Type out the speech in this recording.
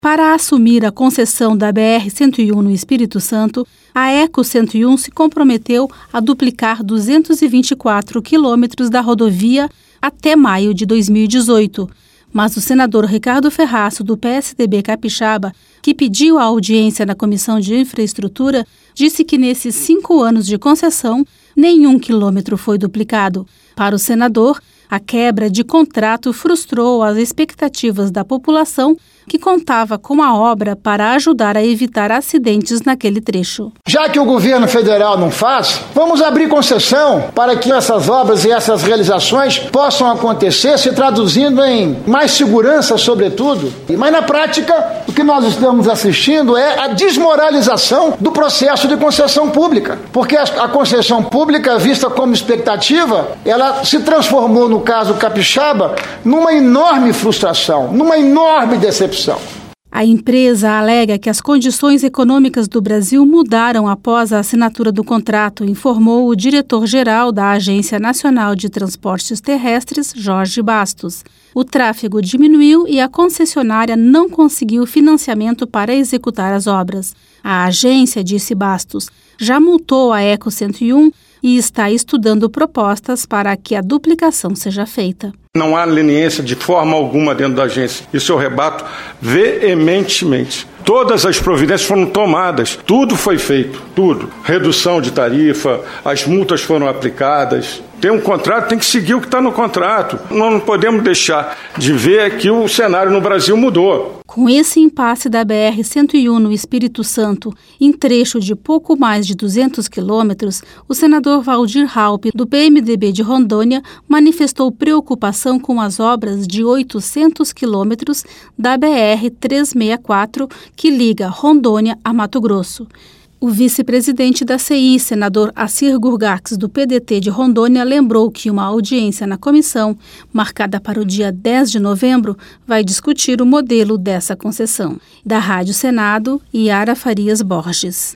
Para assumir a concessão da BR-101 no Espírito Santo, a Eco-101 se comprometeu a duplicar 224 quilômetros da rodovia até maio de 2018. Mas o senador Ricardo Ferraço, do PSDB capixaba, que pediu a audiência na Comissão de Infraestrutura, disse que nesses 5 anos de concessão, nenhum quilômetro foi duplicado. Para o senador, a quebra de contrato frustrou as expectativas da população, que contava com a obra para ajudar a evitar acidentes naquele trecho. Já que o governo federal não faz, vamos abrir concessão para que essas obras e essas realizações possam acontecer, se traduzindo em mais segurança, sobretudo. Mas na prática, o que nós estamos assistindo é a desmoralização do processo de concessão pública. Porque a concessão pública, vista como expectativa, ela se transformou, no caso capixaba, numa enorme frustração, numa enorme decepção. A empresa alega que as condições econômicas do Brasil mudaram após a assinatura do contrato, informou o diretor-geral da Agência Nacional de Transportes Terrestres, Jorge Bastos. O tráfego diminuiu e a concessionária não conseguiu financiamento para executar as obras. A agência, disse Bastos, já multou a Eco-101 e está estudando propostas para que a duplicação seja feita. Não há leniência de forma alguma dentro da agência. Isso eu rebato veementemente. Todas as providências foram tomadas, tudo foi feito, tudo. Redução de tarifa, as multas foram aplicadas. Tem um contrato, tem que seguir o que está no contrato. Nós não podemos deixar de ver que o cenário no Brasil mudou. Com esse impasse da BR-101 no Espírito Santo, em trecho de pouco mais de 200 quilômetros, o senador Waldir Raupp, do PMDB de Rondônia, manifestou preocupação com as obras de 800 quilômetros da BR-364, que liga Rondônia a Mato Grosso. O vice-presidente da CI, senador Assir Gurgax, do PDT de Rondônia, lembrou que uma audiência na comissão, marcada para o dia 10 de novembro, vai discutir o modelo dessa concessão. Da Rádio Senado, Yara Farias Borges.